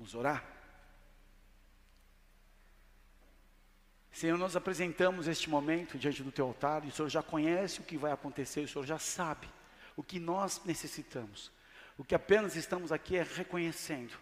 Vamos orar? Senhor, nós apresentamos este momento diante do Teu altar, e o Senhor já conhece o que vai acontecer, o Senhor já sabe o que nós necessitamos. O que apenas estamos aqui é reconhecendo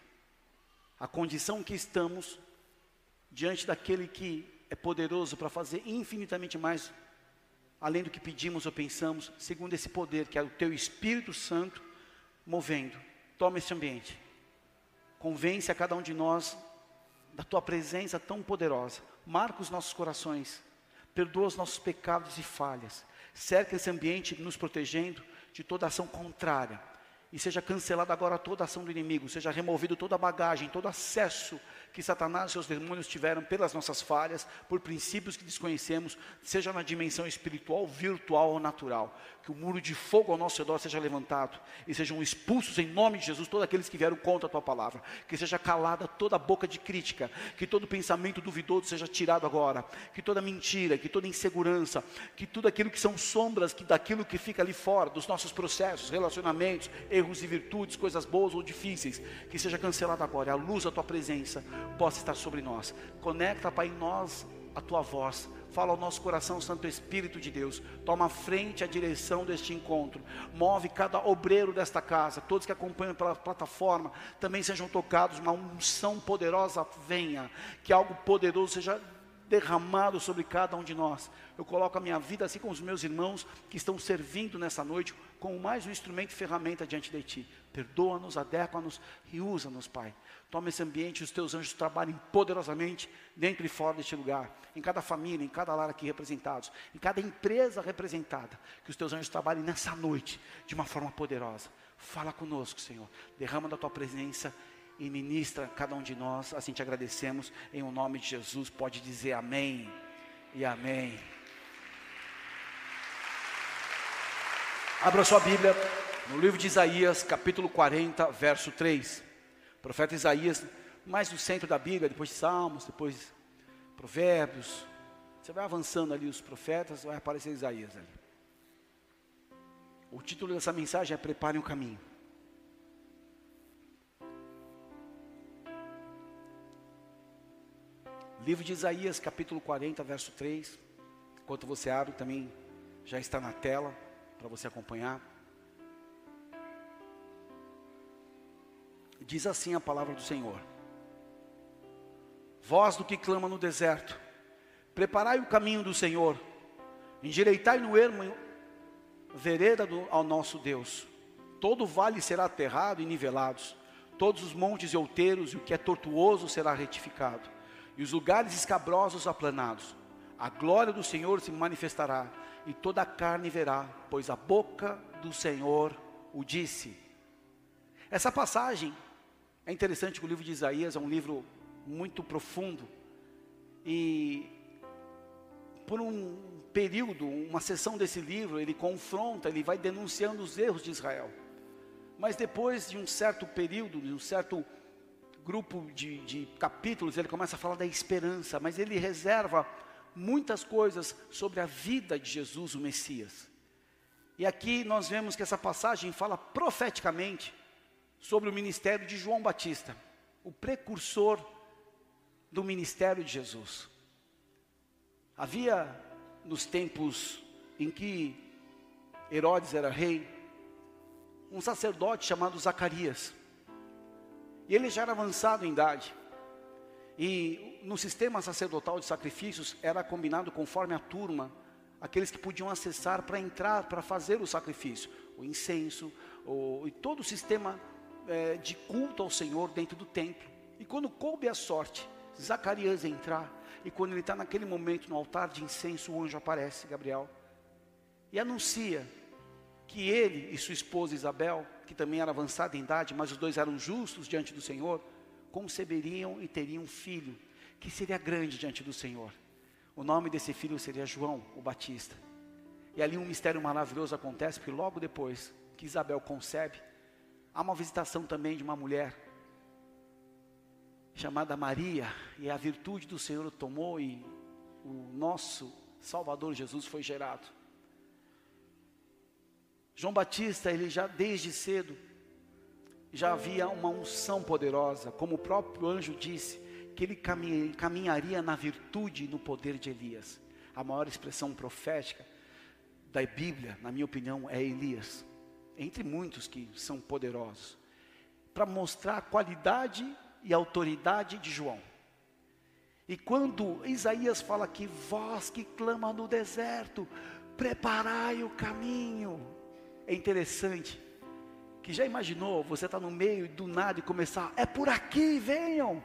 a condição que estamos diante daquele que é poderoso para fazer infinitamente mais, além do que pedimos ou pensamos, segundo esse poder que é o Teu Espírito Santo movendo. Toma esse ambiente, convence a cada um de nós da Tua presença tão poderosa. Marca os nossos corações, perdoa os nossos pecados e falhas, cerca esse ambiente nos protegendo de toda ação contrária, e seja cancelada agora toda ação do inimigo, seja removido toda a bagagem, todo acesso que Satanás e seus demônios tiveram pelas nossas falhas, por princípios que desconhecemos, seja na dimensão espiritual, virtual ou natural. Que o muro de fogo ao nosso redor seja levantado, e sejam expulsos em nome de Jesus todos aqueles que vieram contra a Tua palavra. Que seja calada toda a boca de crítica, que todo pensamento duvidoso seja tirado agora, que toda mentira, que toda insegurança, que tudo aquilo que são sombras daquilo que fica ali fora, dos nossos processos, relacionamentos, erros e virtudes, coisas boas ou difíceis, que seja cancelado agora, e a luz da Tua presença possa estar sobre nós. Conecta, Pai, em nós a Tua voz, fala ao nosso coração, Santo Espírito de Deus, toma a frente, a direção deste encontro, move cada obreiro desta casa, todos que acompanham pela plataforma, também sejam tocados, uma unção poderosa venha, que algo poderoso seja derramado sobre cada um de nós. Eu coloco a minha vida, assim como os meus irmãos que estão servindo nessa noite, como mais um instrumento e ferramenta diante de Ti. Perdoa-nos, adequa-nos e usa-nos, Pai. Toma esse ambiente, os Teus anjos trabalhem poderosamente dentro e fora deste lugar, em cada família, em cada lar aqui representados, em cada empresa representada, que os Teus anjos trabalhem nessa noite de uma forma poderosa. Fala conosco, Senhor, derrama da Tua presença e ministra cada um de nós. Assim te agradecemos, em o nome de Jesus. Pode dizer amém e amém. Abra sua Bíblia no livro de Isaías, capítulo 40, verso 3. O profeta Isaías, mais no centro da Bíblia, depois de Salmos, depois Provérbios. Você vai avançando ali os profetas, vai aparecer Isaías ali. O título dessa mensagem é Preparem o Caminho. Livro de Isaías, capítulo 40, verso 3. Enquanto você abre, também já está na tela, para você acompanhar. Diz assim a palavra do Senhor: voz do que clama no deserto, preparai o caminho do Senhor, endireitai no ermo vereda ao nosso Deus. Todo vale será aterrado e nivelados, todos os montes e outeiros, e o que é tortuoso será retificado, e os lugares escabrosos aplanados. A glória do Senhor se manifestará, e toda a carne verá, pois a boca do Senhor o disse. Essa passagem é interessante, que o livro de Isaías é um livro muito profundo, e por um período, uma seção desse livro, ele confronta, ele vai denunciando os erros de Israel. Mas depois de um certo período, de um certo grupo de capítulos, ele começa a falar da esperança, mas ele reserva muitas coisas sobre a vida de Jesus, o Messias. E aqui nós vemos que essa passagem fala profeticamente sobre o ministério de João Batista, o precursor do ministério de Jesus. Havia, nos tempos em que Herodes era rei, um sacerdote chamado Zacarias. E ele já era avançado em idade. E no sistema sacerdotal de sacrifícios era combinado conforme a turma, aqueles que podiam acessar para entrar, para fazer o sacrifício, o incenso, e todo o sistema de culto ao Senhor dentro do templo. E quando coube a sorte, Zacarias entrar, e quando ele está naquele momento no altar de incenso, o anjo aparece, Gabriel, e anuncia que ele e sua esposa Isabel, que também era avançada em idade, mas os dois eram justos diante do Senhor, conceberiam e teriam um filho, que seria grande diante do Senhor. O nome desse filho seria João, o Batista. E ali um mistério maravilhoso acontece, porque logo depois que Isabel concebe, há uma visitação também de uma mulher, chamada Maria, e a virtude do Senhor o tomou, e o nosso Salvador Jesus foi gerado. João Batista, ele já desde cedo, já havia uma unção poderosa, como o próprio anjo disse, que ele caminharia na virtude e no poder de Elias. A maior expressão profética da Bíblia, na minha opinião, é Elias, entre muitos que são poderosos, para mostrar a qualidade e a autoridade de João. E quando Isaías fala que voz que clama no deserto, preparai o caminho, é interessante, que já imaginou, você está no meio e do nada e começar, é por aqui, venham.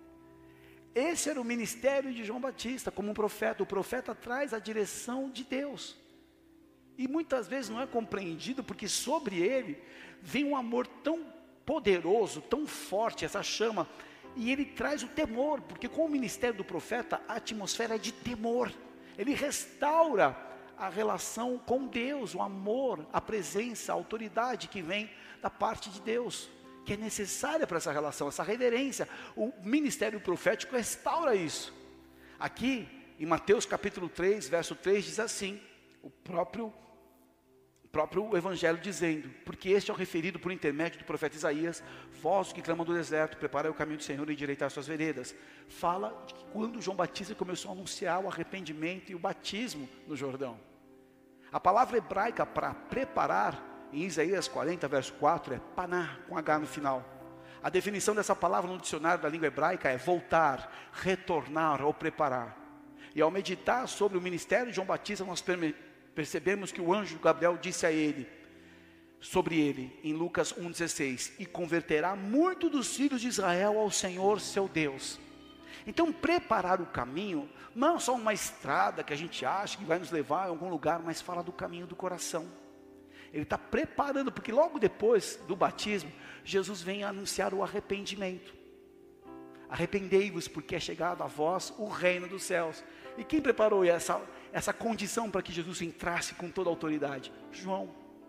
Esse era o ministério de João Batista, como um profeta. O profeta traz a direção de Deus, e muitas vezes não é compreendido, porque sobre ele vem um amor tão poderoso, tão forte, essa chama, e ele traz o temor, porque com o ministério do profeta, a atmosfera é de temor. Ele restaura a relação com Deus, o amor, a presença, a autoridade que vem da parte de Deus, que é necessária para essa relação, essa reverência. O ministério profético restaura isso. Aqui, em Mateus capítulo 3, verso 3, diz assim, o próprio evangelho dizendo, porque este é o referido por intermédio do profeta Isaías, vós que clamam do deserto, preparai o caminho do Senhor e endireitai as suas veredas. Fala de que quando João Batista começou a anunciar o arrependimento e o batismo no Jordão. A palavra hebraica para preparar, em Isaías 40, verso 4, é paná, com H no final. A definição dessa palavra no dicionário da língua hebraica é voltar, retornar ou preparar. E ao meditar sobre o ministério de João Batista, nós percebemos que o anjo Gabriel disse a ele, sobre ele, em Lucas 1,16, e converterá muito dos filhos de Israel ao Senhor seu Deus. Então preparar o caminho, não é só uma estrada que a gente acha que vai nos levar a algum lugar, mas fala do caminho do coração. Ele está preparando, porque logo depois do batismo, Jesus vem anunciar o arrependimento. Arrependei-vos, porque é chegado a vós o reino dos céus. E quem preparou essa condição para que Jesus entrasse com toda a autoridade? João.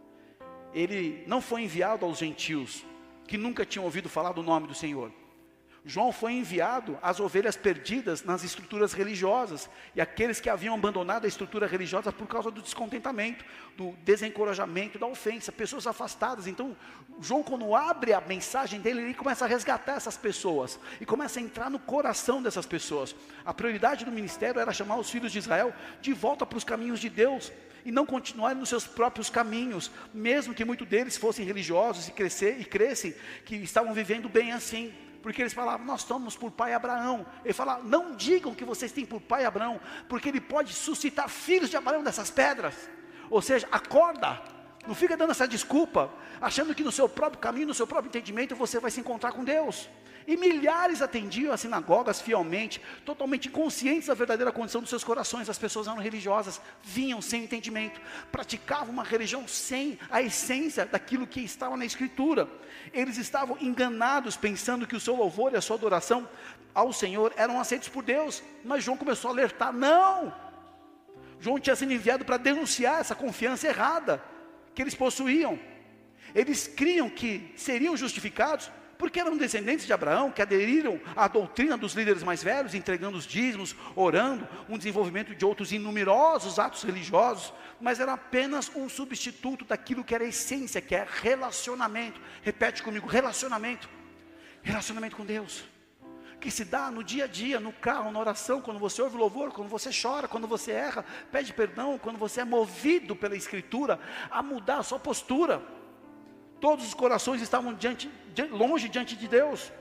Ele não foi enviado aos gentios, que nunca tinham ouvido falar do nome do Senhor. João foi enviado às ovelhas perdidas nas estruturas religiosas, e aqueles que haviam abandonado a estrutura religiosa por causa do descontentamento, do desencorajamento, da ofensa, pessoas afastadas. Então, João, quando abre a mensagem dele, ele começa a resgatar essas pessoas, e começa a entrar no coração dessas pessoas. A prioridade do ministério era chamar os filhos de Israel de volta para os caminhos de Deus, e não continuarem nos seus próprios caminhos, mesmo que muitos deles fossem religiosos e crescem, que estavam vivendo bem assim. Porque eles falavam, nós somos por pai Abraão. Ele fala, não digam que vocês têm por pai Abraão, porque ele pode suscitar filhos de Abraão dessas pedras. Ou seja, acorda, não fica dando essa desculpa, achando que no seu próprio caminho, no seu próprio entendimento, você vai se encontrar com Deus. E milhares atendiam as sinagogas fielmente, totalmente inconscientes da verdadeira condição dos seus corações. As pessoas eram religiosas, vinham sem entendimento, praticavam uma religião sem a essência daquilo que estava na Escritura. Eles estavam enganados, pensando que o seu louvor e a sua adoração ao Senhor eram aceitos por Deus. Mas João começou a alertar, não! João tinha sido enviado para denunciar essa confiança errada que eles possuíam. Eles criam que seriam justificados porque eram descendentes de Abraão, que aderiram à doutrina dos líderes mais velhos, entregando os dízimos, orando, um desenvolvimento de outros inumerosos atos religiosos, mas era apenas um substituto daquilo que era a essência, que é relacionamento. Repete comigo, relacionamento. Relacionamento com Deus, que se dá no dia a dia, no carro, na oração, quando você ouve louvor, quando você chora, quando você erra, pede perdão, quando você é movido pela Escritura a mudar a sua postura. Todos os corações estavam longe diante de Deus,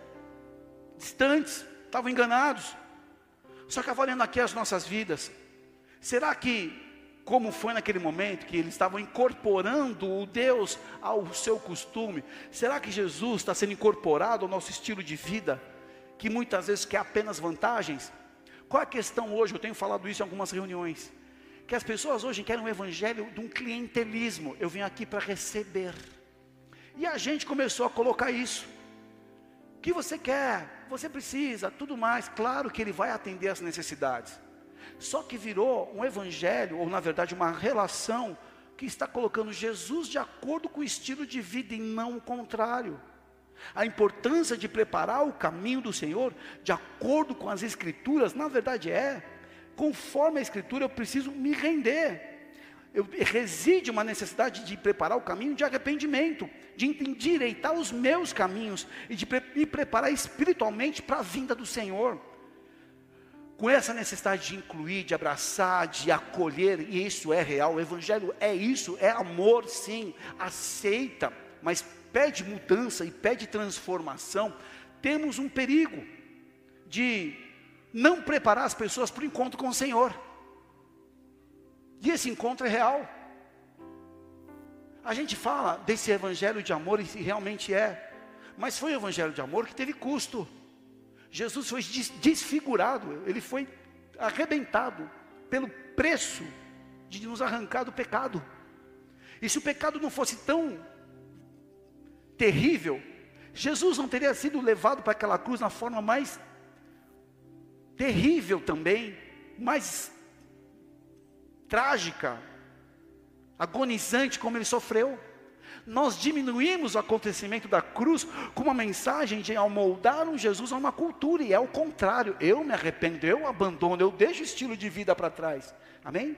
distantes, estavam enganados. Só que avaliando aqui as nossas vidas, será que, como foi naquele momento, que eles estavam incorporando o Deus ao seu costume, será que Jesus está sendo incorporado ao nosso estilo de vida, que muitas vezes quer apenas vantagens? Qual é a questão hoje? Eu tenho falado isso em algumas reuniões, que as pessoas hoje querem um evangelho de um clientelismo. Eu vim aqui para receber. E a gente começou a colocar isso. O que você quer? Você precisa, tudo mais. Claro que ele vai atender as necessidades. Só que virou um evangelho, ou na verdade uma relação, que está colocando Jesus de acordo com o estilo de vida e não o contrário. A importância de preparar o caminho do Senhor, de acordo com as Escrituras, na verdade conforme a Escritura eu preciso me render. reside uma necessidade de preparar o caminho de arrependimento, de endireitar os meus caminhos, e de me preparar espiritualmente para a vinda do Senhor, com essa necessidade de incluir, de abraçar, de acolher, e isso é real, o Evangelho é isso, é amor sim, aceita, mas pede mudança e pede transformação. Temos um perigo de não preparar as pessoas para o encontro com o Senhor, e esse encontro é real. A gente fala desse evangelho de amor, e realmente é, mas foi o evangelho de amor que teve custo. Jesus foi desfigurado, ele foi arrebentado pelo preço de nos arrancar do pecado. E se o pecado não fosse tão terrível, Jesus não teria sido levado para aquela cruz na forma mais terrível também, mais trágica, agonizante como ele sofreu. Nós diminuímos o acontecimento da cruz com uma mensagem de amoldar um Jesus a uma cultura, e é o contrário. Eu me arrependo, eu abandono, eu deixo o estilo de vida para trás. Amém?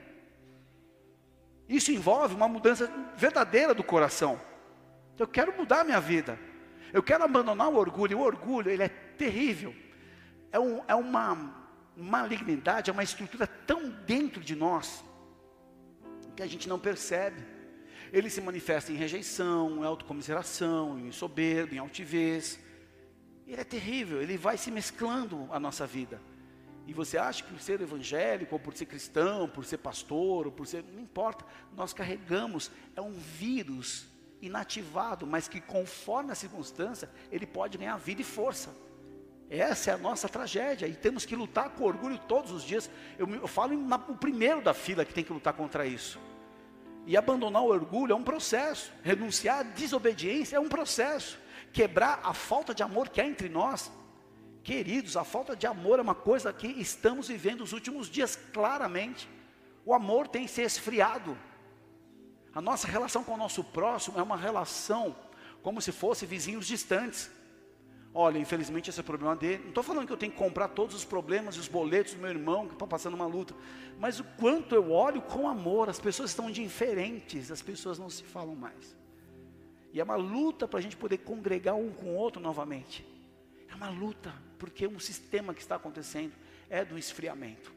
Isso envolve uma mudança verdadeira do coração. Eu quero mudar a minha vida, eu quero abandonar o orgulho. O orgulho, ele é terrível, é uma malignidade, é uma estrutura tão dentro de nós, que a gente não percebe. Ele se manifesta em rejeição, em autocomiseração, em soberba, em altivez. Ele é terrível, ele vai se mesclando a nossa vida. E você acha que por ser evangélico, ou por ser cristão, por ser pastor, ou por ser, não importa, nós carregamos, é um vírus inativado, mas que conforme a circunstância, ele pode ganhar vida e força. Essa é a nossa tragédia, e temos que lutar com orgulho todos os dias. Eu falo o primeiro da fila que tem que lutar contra isso. E abandonar o orgulho é um processo, renunciar à desobediência é um processo, quebrar a falta de amor que há entre nós. Queridos, a falta de amor é uma coisa que estamos vivendo nos últimos dias claramente. O amor tem se esfriado. A nossa relação com o nosso próximo é uma relação como se fosse vizinhos distantes. Olha, infelizmente esse é o problema dele. Não estou falando que eu tenho que comprar todos os problemas e os boletos do meu irmão que está passando uma luta, mas o quanto eu olho com amor. As pessoas estão indiferentes, as pessoas não se falam mais, e é uma luta para a gente poder congregar um com o outro novamente. É uma luta, porque um sistema que está acontecendo é do esfriamento.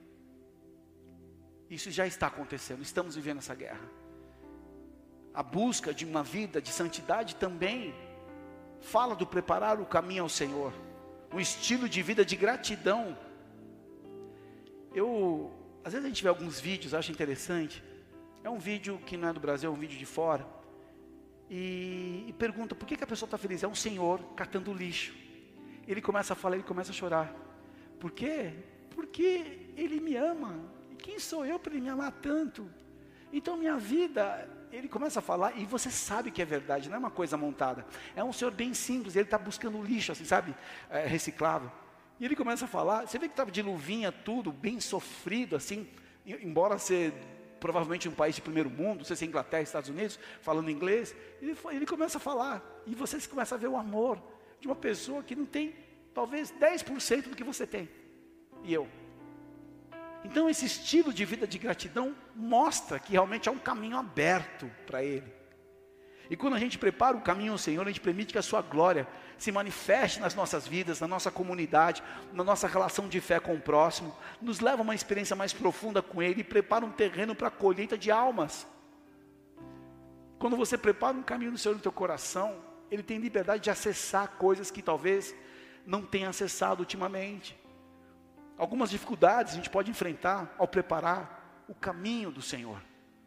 Isso já está acontecendo, estamos vivendo essa guerra. A busca de uma vida de santidade também fala do preparar o caminho ao Senhor, um estilo de vida de gratidão. Às vezes a gente vê alguns vídeos, acho interessante. É um vídeo que não é do Brasil, é um vídeo de fora, e pergunta por que a pessoa está feliz. É um senhor catando lixo. Ele começa a falar, ele começa a chorar. Por quê? Porque ele me ama. E quem sou eu para ele me amar tanto? Então minha vida, ele começa a falar, e você sabe que é verdade, não é uma coisa montada. É um senhor bem simples, ele está buscando lixo, assim, sabe, reciclável. E ele começa a falar, você vê que estava de luvinha, tudo, bem sofrido, assim, embora ser provavelmente um país de primeiro mundo, não sei se é Inglaterra, Estados Unidos, falando inglês. Ele começa a falar, e você começa a ver o amor de uma pessoa que não tem, talvez 10% do que você tem, e eu. Então esse estilo de vida de gratidão mostra que realmente há um caminho aberto para Ele. E quando a gente prepara o caminho ao Senhor, a gente permite que a sua glória se manifeste nas nossas vidas, na nossa comunidade, na nossa relação de fé com o próximo, nos leva a uma experiência mais profunda com Ele e prepara um terreno para a colheita de almas. Quando você prepara um caminho do Senhor no teu coração, Ele tem liberdade de acessar coisas que talvez não tenha acessado ultimamente. Algumas dificuldades a gente pode enfrentar ao preparar o caminho do Senhor.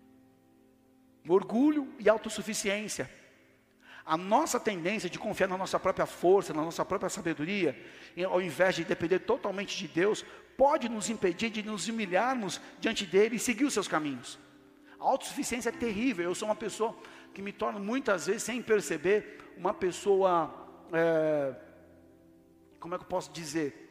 Orgulho e autossuficiência. A nossa tendência de confiar na nossa própria força, na nossa própria sabedoria, ao invés de depender totalmente de Deus, pode nos impedir de nos humilharmos diante dEle e seguir os seus caminhos. A autossuficiência é terrível. Eu sou uma pessoa que me torna muitas vezes, sem perceber, uma pessoa, como é que eu posso dizer?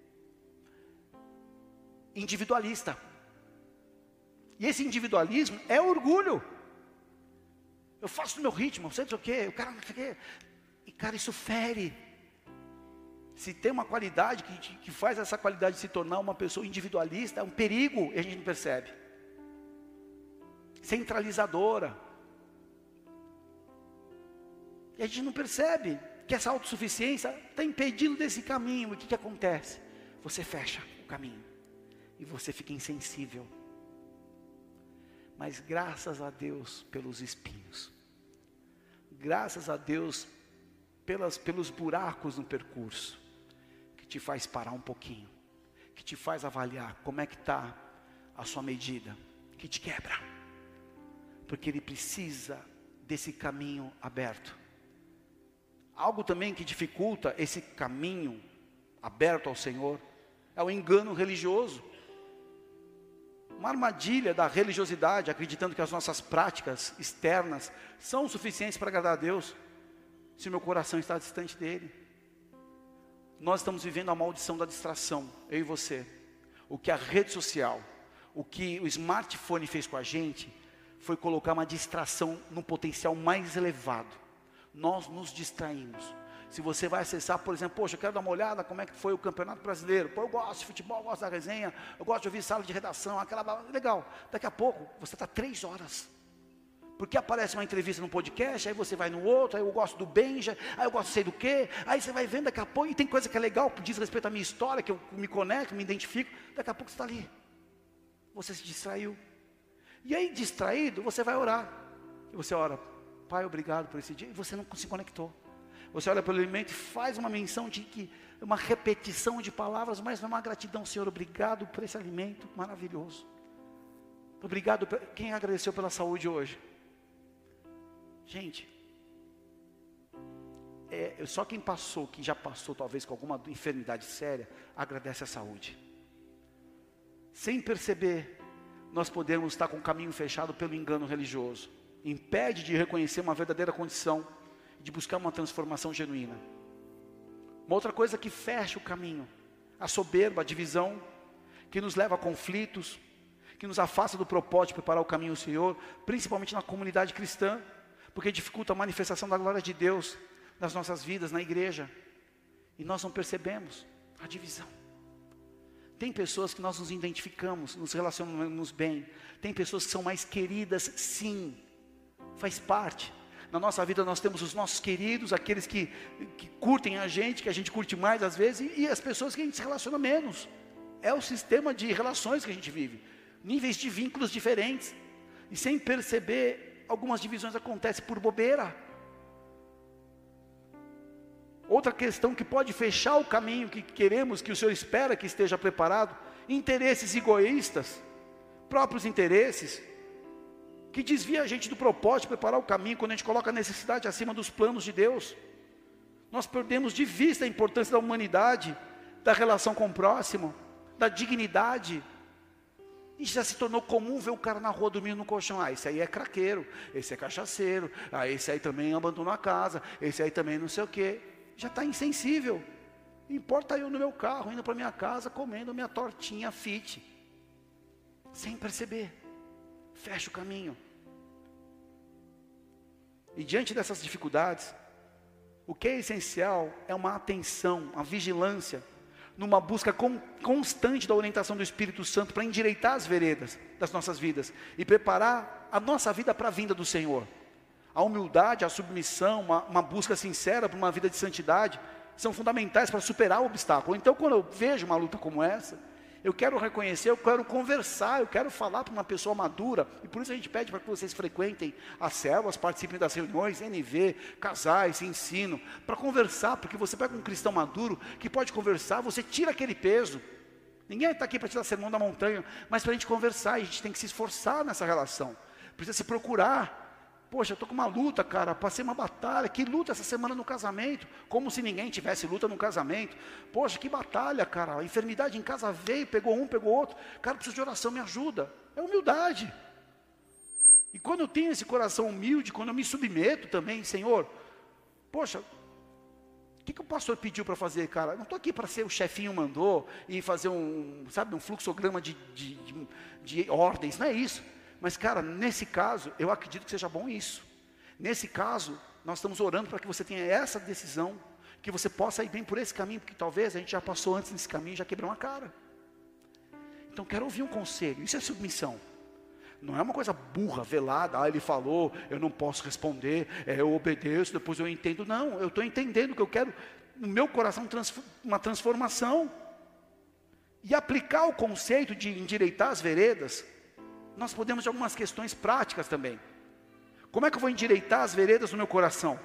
Individualista. E esse individualismo é orgulho. Eu faço no meu ritmo, não sei o quê, o cara não sei o quê. E cara, isso fere. Se tem uma qualidade que faz essa qualidade se tornar uma pessoa individualista, é um perigo e a gente não percebe. centralizadora. E a gente não percebe que essa autossuficiência está impedindo desse caminho. E o que acontece? Você fecha o caminho e você fica insensível. Mas graças a Deus pelos espinhos, graças a Deus pelos buracos no percurso, que te faz parar um pouquinho, que te faz avaliar como é que está a sua medida, que te quebra, porque Ele precisa desse caminho aberto. Algo também que dificulta esse caminho aberto ao Senhor é o engano religioso. Uma armadilha da religiosidade, acreditando que as nossas práticas externas são suficientes para agradar a Deus, se o meu coração está distante dEle. Nós estamos vivendo a maldição da distração, eu e você. O que a rede social, o que o smartphone fez com a gente, foi colocar uma distração no potencial mais elevado. Nós nos distraímos. Se você vai acessar, por exemplo, poxa, eu quero dar uma olhada como é que foi o Campeonato Brasileiro. Pô, eu gosto de futebol, eu gosto da resenha, eu gosto de ouvir sala de redação, legal. Daqui a pouco, você está 3 horas. Porque aparece uma entrevista no podcast, aí você vai no outro, aí eu gosto do Benja, aí eu gosto de sei do quê, aí você vai vendo daqui a pouco, e tem coisa que é legal, diz respeito à minha história, que eu me conecto, me identifico, daqui a pouco você está ali. Você se distraiu. E aí, distraído, você vai orar. E você ora, Pai, obrigado por esse dia, e você não se conectou. Você olha pelo alimento e faz uma menção de que, uma repetição de palavras, mas não é uma gratidão, Senhor, obrigado por esse alimento maravilhoso. Obrigado, quem agradeceu pela saúde hoje? Gente, só quem passou, que já passou talvez com alguma enfermidade séria, agradece a saúde. Sem perceber, nós podemos estar com o caminho fechado pelo engano religioso. Impede de reconhecer uma verdadeira condição, de buscar uma transformação genuína. Uma outra coisa que fecha o caminho, a soberba, a divisão, que nos leva a conflitos, que nos afasta do propósito de preparar o caminho do Senhor, principalmente na comunidade cristã, porque dificulta a manifestação da glória de Deus nas nossas vidas, na igreja, e nós não percebemos a divisão. Tem pessoas que nós nos identificamos, nos relacionamos bem, tem pessoas que são mais queridas, sim, faz parte. Na nossa vida nós temos os nossos queridos, aqueles que curtem a gente, que a gente curte mais às vezes, e as pessoas que a gente se relaciona menos. É o sistema de relações que a gente vive, níveis de vínculos diferentes, e sem perceber, algumas divisões acontecem por bobeira. Outra questão que pode fechar o caminho que queremos, que o Senhor espera que esteja preparado, interesses egoístas, próprios interesses, que desvia a gente do propósito de preparar o caminho, quando a gente coloca a necessidade acima dos planos de Deus. Nós perdemos de vista a importância da humanidade, da relação com o próximo, da dignidade. E já se tornou comum ver o cara na rua dormindo no colchão. Esse aí é craqueiro, esse é cachaceiro, esse aí também abandonou a casa, esse aí também não sei o quê. Já está insensível. Importa eu no meu carro, indo para minha casa, comendo minha tortinha fit. Sem perceber. Fecha o caminho. E diante dessas dificuldades, o que é essencial é uma atenção, uma vigilância, numa busca constante da orientação do Espírito Santo para endireitar as veredas das nossas vidas e preparar a nossa vida para a vinda do Senhor. A humildade, a submissão, uma busca sincera por uma vida de santidade são fundamentais para superar o obstáculo. Então, quando eu vejo uma luta como essa, eu quero reconhecer, eu quero conversar, eu quero falar para uma pessoa madura, e por isso a gente pede para que vocês frequentem as células, participem das reuniões, NV, casais, ensino, para conversar, porque você pega um cristão maduro, que pode conversar, você tira aquele peso. Ninguém está aqui para tirar sermão da montanha, mas para a gente conversar, e a gente tem que se esforçar nessa relação, precisa se procurar. Poxa, eu estou com uma luta, cara, passei uma batalha, que luta essa semana no casamento, como se ninguém tivesse luta no casamento. Poxa, que batalha, cara, a enfermidade em casa veio, pegou um, pegou outro, cara, preciso de oração, me ajuda. É humildade. E quando eu tenho esse coração humilde, quando eu me submeto também, Senhor, poxa, o que o pastor pediu para fazer, cara? Eu não estou aqui para ser o chefinho mandou e fazer um fluxograma de ordens, não é isso. Mas, cara, nesse caso, eu acredito que seja bom isso. Nesse caso, nós estamos orando para que você tenha essa decisão, que você possa ir bem por esse caminho, porque talvez a gente já passou antes nesse caminho e já quebrou uma cara. Então, quero ouvir um conselho, isso é submissão. Não é uma coisa burra, velada, ele falou, eu não posso responder, eu obedeço, depois eu entendo. Não, eu estou entendendo que eu quero, no meu coração, uma transformação. E aplicar o conceito de endireitar as veredas, nós podemos de algumas questões práticas também. Como é que eu vou endireitar as veredas no meu coração?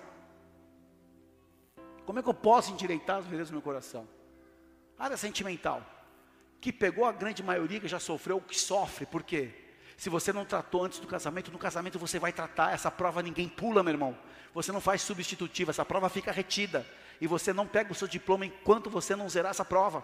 Como é que eu posso endireitar as veredas no meu coração? Área sentimental, que pegou a grande maioria que já sofreu, que sofre, por quê? Se você não tratou antes do casamento, no casamento você vai tratar. Essa prova ninguém pula, meu irmão. Você não faz substitutiva, essa prova fica retida. E você não pega o seu diploma enquanto você não zerar essa prova.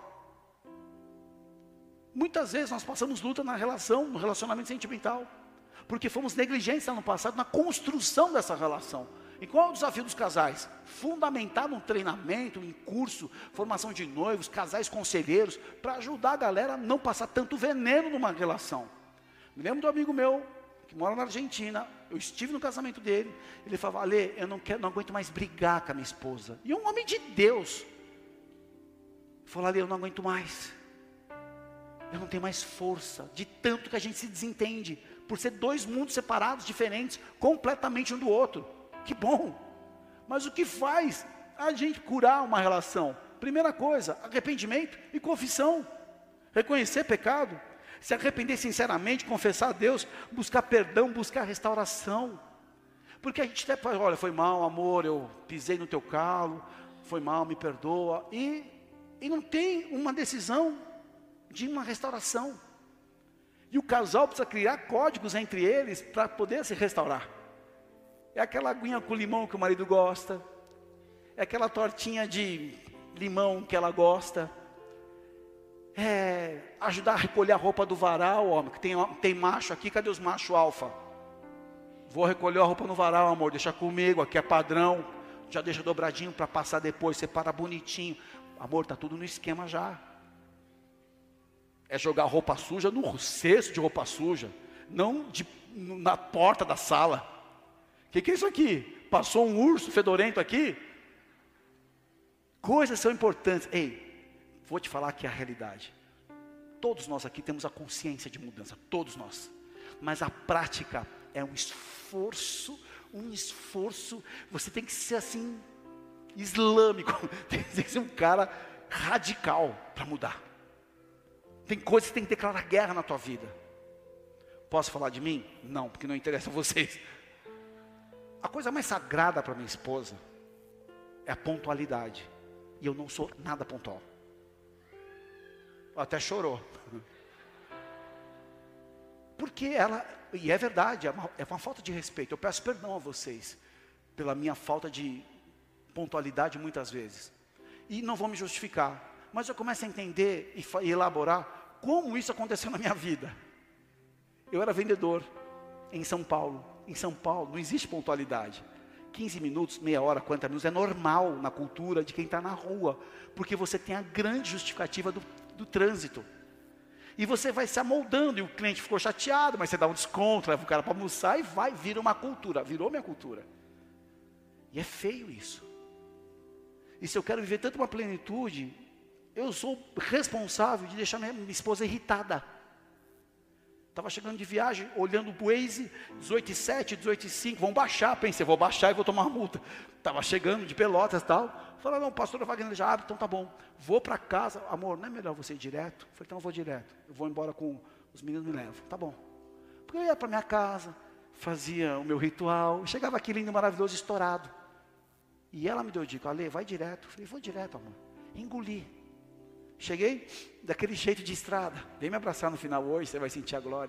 Muitas vezes nós passamos luta na relação, no relacionamento sentimental, porque fomos negligentes lá no passado na construção dessa relação. E qual é o desafio dos casais? Fundamentar num treinamento, em curso, formação de noivos, casais conselheiros, para ajudar a galera a não passar tanto veneno numa relação. Me lembro do amigo meu, que mora na Argentina, eu estive no casamento dele, ele falava, Ale, eu não aguento mais brigar com a minha esposa. E é um homem de Deus. Ele falou, Ale, eu não aguento mais. Eu não tenho mais força, de tanto que a gente se desentende, por ser dois mundos separados, diferentes, completamente um do outro. Que bom. Mas o que faz a gente curar uma relação? Primeira coisa, arrependimento e confissão. Reconhecer pecado, se arrepender sinceramente, confessar a Deus, buscar perdão, buscar restauração. Porque a gente até fala, olha, foi mal, amor, eu pisei no teu calo, foi mal, me perdoa. E não tem uma decisão de uma restauração. E o casal precisa criar códigos entre eles para poder se restaurar. É aquela aguinha com limão que o marido gosta, é aquela tortinha de limão que ela gosta, é ajudar a recolher a roupa do varal, homem, que tem macho aqui, cadê os machos alfa? Vou recolher a roupa no varal, amor, deixa comigo, aqui é padrão, já deixa dobradinho para passar depois, separa bonitinho. Amor, está tudo no esquema já. É jogar roupa suja no cesto de roupa suja, não na porta da sala. O que é isso aqui? Passou um urso fedorento aqui? Coisas são importantes. Ei, vou te falar aqui a realidade. Todos nós aqui temos a consciência de mudança, todos nós. Mas a prática é um esforço. Você tem que ser assim, islâmico. Tem que ser um cara radical para mudar. Tem coisas que tem que declarar guerra na tua vida. Posso falar de mim? Não, porque não interessa a vocês. A coisa mais sagrada para minha esposa é a pontualidade. E eu não sou nada pontual. Até chorou. Porque ela, e é verdade, é uma falta de respeito. Eu peço perdão a vocês pela minha falta de pontualidade muitas vezes. E não vou me justificar. Mas eu começo a entender e elaborar como isso aconteceu na minha vida. Eu era vendedor em São Paulo. Em São Paulo não existe pontualidade. 15 minutos, meia hora, 40 minutos é normal na cultura de quem está na rua. Porque você tem a grande justificativa do trânsito. E você vai se amoldando, e o cliente ficou chateado, mas você dá um desconto, leva o cara para almoçar e vira uma cultura, virou minha cultura. E é feio isso. E se eu quero viver tanto uma plenitude, eu sou responsável de deixar minha esposa irritada. Estava chegando de viagem, olhando o Waze, 18,7, 18,5, vão baixar, pensei, vou baixar e vou tomar uma multa. Estava chegando de Pelotas e tal. Falei, não, pastora Wagner já abre, então tá bom. Vou para casa, amor, não é melhor você ir direto? Falei, então eu vou direto. Eu vou embora com os meninos, me levam. Tá bom. Porque eu ia para minha casa, fazia o meu ritual, chegava aqui lindo, maravilhoso, estourado. E ela me deu dica, Ale, vai direto. Falei, vou direto, amor. Engoli. Cheguei daquele jeito de estrada. Vem me abraçar no final hoje, você vai sentir a glória.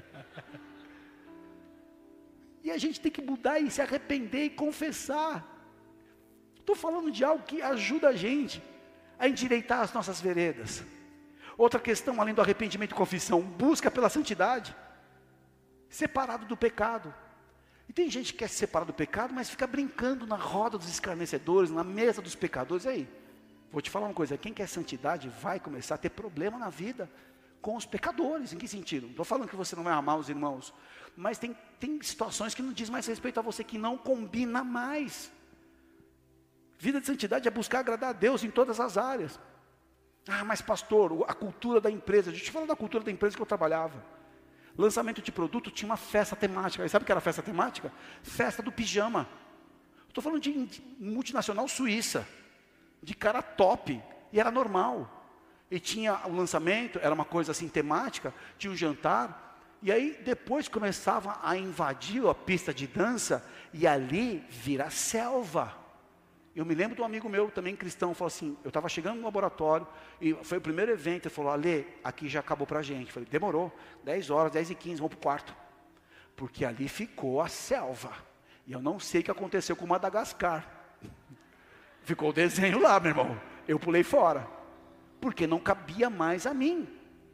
E a gente tem que mudar e se arrepender e confessar. Estou falando de algo que ajuda a gente a endireitar as nossas veredas. Outra questão, além do arrependimento e confissão, busca pela santidade. Separado do pecado. E tem gente que quer se separar do pecado, mas fica brincando na roda dos escarnecedores, na mesa dos pecadores. E aí? Vou te falar uma coisa, quem quer santidade vai começar a ter problema na vida com os pecadores. Em que sentido? Não estou falando que você não vai amar os irmãos, mas tem situações que não diz mais respeito a você, que não combina mais. Vida de santidade é buscar agradar a Deus em todas as áreas. Ah, mas pastor, a cultura da empresa, deixa eu te falar da cultura da empresa que eu trabalhava. Lançamento de produto tinha uma festa temática. E sabe o que era a festa temática? Festa do pijama. Estou falando de multinacional suíça, de cara top, e era normal. E tinha o lançamento, era uma coisa assim temática, tinha um jantar, e aí depois começava a invadir a pista de dança, e ali vira selva. Eu me lembro de um amigo meu, também cristão, falou assim, eu estava chegando no laboratório, e foi o primeiro evento, ele falou, Ale, aqui já acabou para a gente. Eu falei, demorou, 10 horas, 10h15, vamos para o quarto. Porque ali ficou a selva. E eu não sei o que aconteceu com Madagascar. Ficou o desenho lá, meu irmão. Eu pulei fora. Porque não cabia mais a mim.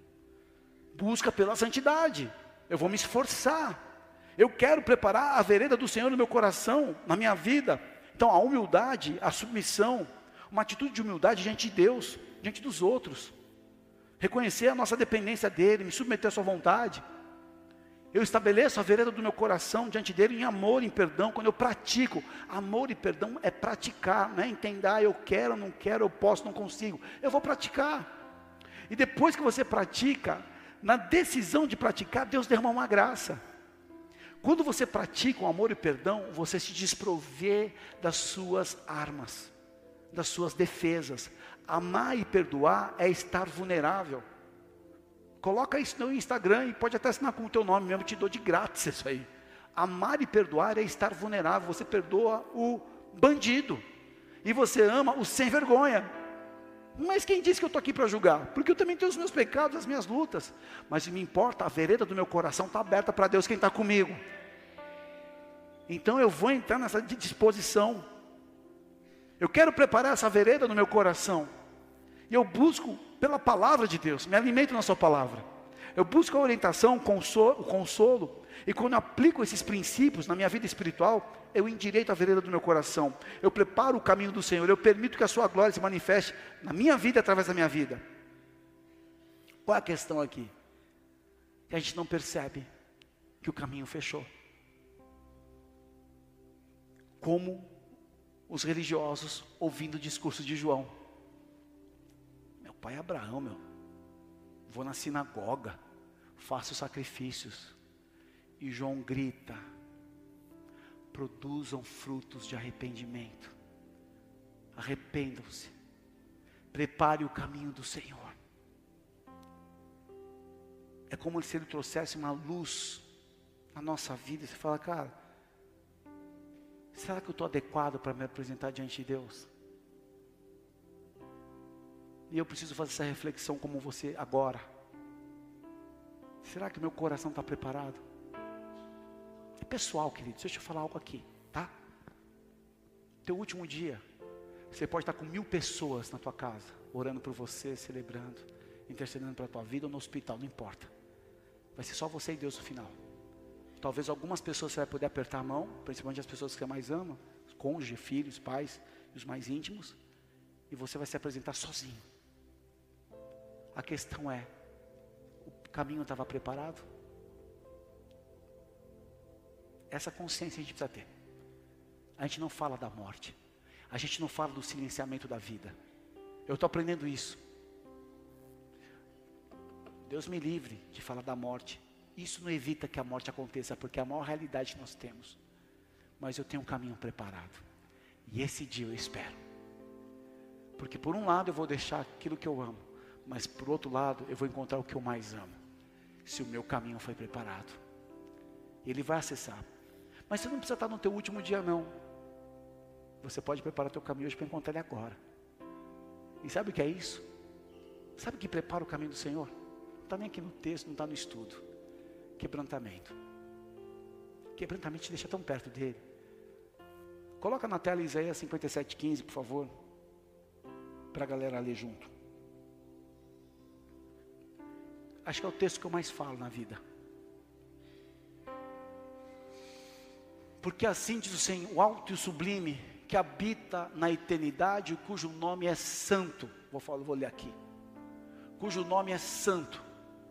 Busca pela santidade. Eu vou me esforçar. Eu quero preparar a vereda do Senhor no meu coração, na minha vida. Então a humildade, a submissão, uma atitude de humildade diante de Deus, diante dos outros. Reconhecer a nossa dependência dEle, me submeter à sua vontade. Eu estabeleço a vereda do meu coração diante dEle em amor, em perdão, quando eu pratico. Amor e perdão é praticar, não é entender, eu quero, não quero, eu posso, não consigo. Eu vou praticar. E depois que você pratica, na decisão de praticar, Deus derrama uma graça. Quando você pratica o amor e perdão, você se desprovê das suas armas, das suas defesas. Amar e perdoar é estar vulnerável. Coloca isso no Instagram e pode até assinar com o teu nome mesmo, te dou de grátis isso aí. Amar e perdoar é estar vulnerável. Você perdoa o bandido e você ama o sem vergonha. Mas quem disse que eu estou aqui para julgar? Porque eu também tenho os meus pecados, as minhas lutas. Mas me importa, a vereda do meu coração está aberta para Deus, quem está comigo. Então eu vou entrar nessa disposição. Eu quero preparar essa vereda no meu coração. E eu busco pela palavra de Deus, me alimento na sua palavra. Eu busco a orientação, o consolo. E quando eu aplico esses princípios na minha vida espiritual, eu endireito a vereda do meu coração. Eu preparo o caminho do Senhor. Eu permito que a sua glória se manifeste na minha vida, através da minha vida. Qual é a questão aqui? Que a gente não percebe que o caminho fechou. Como os religiosos ouvindo o discurso de João. Meu pai é Abraão, vou na sinagoga, faço sacrifícios. E João grita, produzam frutos de arrependimento. Arrependam-se. Prepare o caminho do Senhor. É como se Ele trouxesse uma luz na nossa vida. Você fala, cara, será que eu estou adequado para me apresentar diante de Deus? E eu preciso fazer essa reflexão como você agora. Será que meu coração está preparado? É pessoal, querido, deixa eu falar algo aqui, tá? Teu último dia, você pode estar com 1000 pessoas na tua casa, orando por você, celebrando, intercedendo pela tua vida ou no hospital, não importa. Vai ser só você e Deus no final. Talvez algumas pessoas você vai poder apertar a mão, principalmente as pessoas que você mais ama, os cônjuges, filhos, pais, os mais íntimos, e você vai se apresentar sozinho. A questão é, o caminho estava preparado? Essa consciência a gente precisa ter. A gente não fala da morte. A gente não fala do silenciamento da vida. Eu estou aprendendo isso. Deus me livre de falar da morte. Isso não evita que a morte aconteça, porque é a maior realidade que nós temos. Mas eu tenho um caminho preparado. E esse dia eu espero. Porque por um lado eu vou deixar aquilo que eu amo, mas por outro lado eu vou encontrar o que eu mais amo. Se o meu caminho foi preparado. Ele vai acessar. Mas você não precisa estar no teu último dia não. Você pode preparar o teu caminho hoje para encontrar ele agora. E sabe o que é isso? Sabe o que prepara o caminho do Senhor? Não está nem aqui no texto, não está no estudo. Quebrantamento. Quebrantamento te deixa tão perto dele. Coloca na tela Isaías 57:15, por favor. Para a galera ler junto. Acho que é o texto que eu mais falo na vida. Porque assim diz o Senhor, o alto e o sublime, que habita na eternidade, cujo nome é santo. Vou ler aqui. Cujo nome é santo.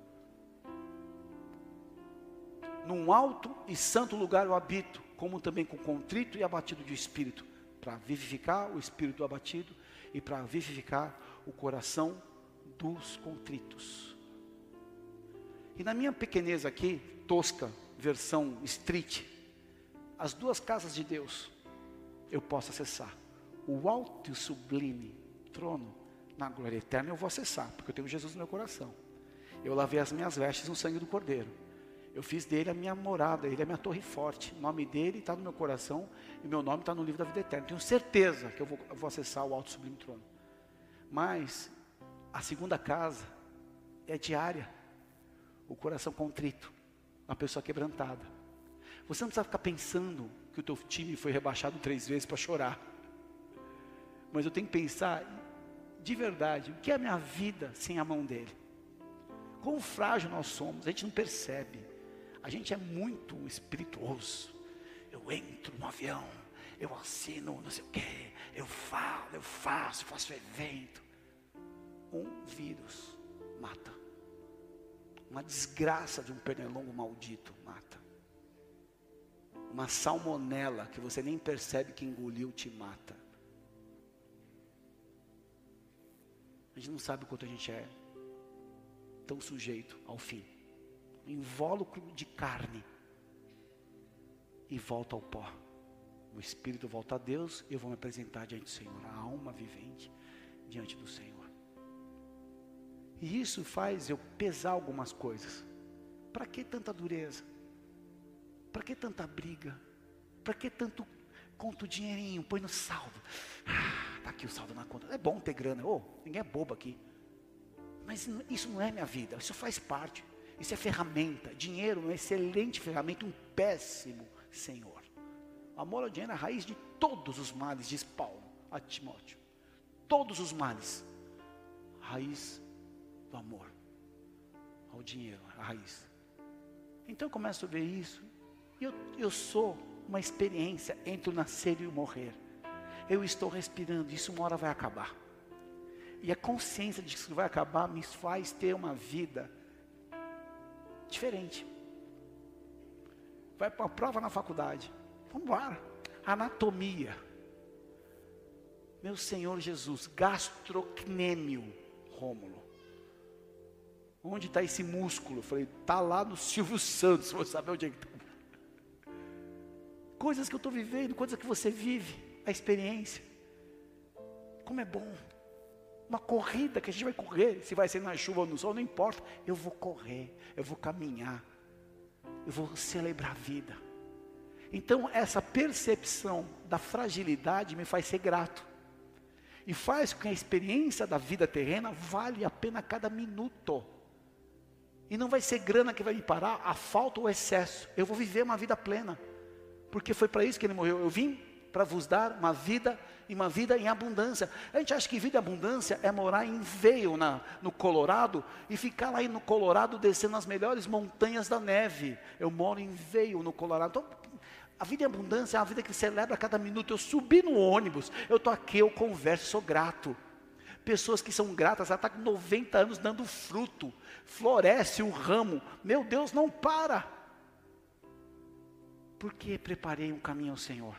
Num alto e santo lugar eu habito, como também com contrito e abatido de espírito, para vivificar o espírito abatido e para vivificar o coração dos contritos. E na minha pequenez aqui, tosca, versão street, as duas casas de Deus, eu posso acessar. O alto e o sublime trono, na glória eterna, eu vou acessar, porque eu tenho Jesus no meu coração. Eu lavei as minhas vestes no sangue do Cordeiro. Eu fiz dele a minha morada, ele é a minha torre forte. O nome dele está no meu coração, e meu nome está no livro da vida eterna. Tenho certeza que eu vou acessar o alto e sublime trono. Mas, a segunda casa é diária. O coração contrito, uma pessoa quebrantada. Você não precisa ficar pensando que o teu time foi rebaixado 3 vezes para chorar. Mas eu tenho que pensar, de verdade, o que é a minha vida sem a mão dele? Quão frágil nós somos, a gente não percebe. A gente é muito espirituoso. Eu entro no avião, eu assino não sei o quê, eu falo, eu faço evento. Um vírus mata. Uma desgraça de um pernilongo maldito mata. Uma salmonela que você nem percebe que engoliu te mata. A gente não sabe o quanto a gente é tão sujeito ao fim. Invólucro de carne. E volta ao pó. O espírito volta a Deus e eu vou me apresentar diante do Senhor. A alma vivente diante do Senhor. E isso faz eu pesar algumas coisas. Para que tanta dureza? Para que tanta briga? Para que tanto conta o dinheirinho, põe no saldo? Está aqui o saldo na conta. É bom ter grana, ninguém é bobo aqui. Mas isso não é minha vida, isso faz parte. Isso é ferramenta. Dinheiro é uma excelente ferramenta, um péssimo senhor. O amor ao dinheiro é a raiz de todos os males, diz Paulo a Timóteo. Todos os males. Raiz do amor ao dinheiro, a raiz. Então eu começo a ver isso. Eu sou uma experiência entre o nascer e o morrer. Eu estou respirando, isso uma hora vai acabar. E a consciência de que isso vai acabar me faz ter uma vida diferente. Vai para a prova na faculdade. Vamos embora. Anatomia. Meu Senhor Jesus, gastrocnêmio, Rômulo. Onde está esse músculo? Eu falei, está lá no Silvio Santos, vou saber onde é que está. Coisas que eu estou vivendo, coisas que você vive, a experiência. Como é bom. Uma corrida que a gente vai correr, se vai ser na chuva ou no sol, não importa. Eu vou correr, eu vou caminhar, eu vou celebrar a vida. Então essa percepção da fragilidade me faz ser grato. E faz com que a experiência da vida terrena vale a pena cada minuto. E não vai ser grana que vai me parar, a falta ou o excesso. Eu vou viver uma vida plena. Porque foi para isso que ele morreu. Eu vim para vos dar uma vida em abundância. A gente acha que vida em abundância é morar em Vail, no Colorado, e ficar lá no Colorado descendo as melhores montanhas da neve. Eu moro em Vail, no Colorado. Então, a vida em abundância é uma vida que celebra a cada minuto. Eu subi no ônibus, eu estou aqui, eu converso, sou grato. Pessoas que são gratas, ela está com 90 anos dando fruto, floresce o ramo. Meu Deus, não para. Porque preparei um caminho ao Senhor.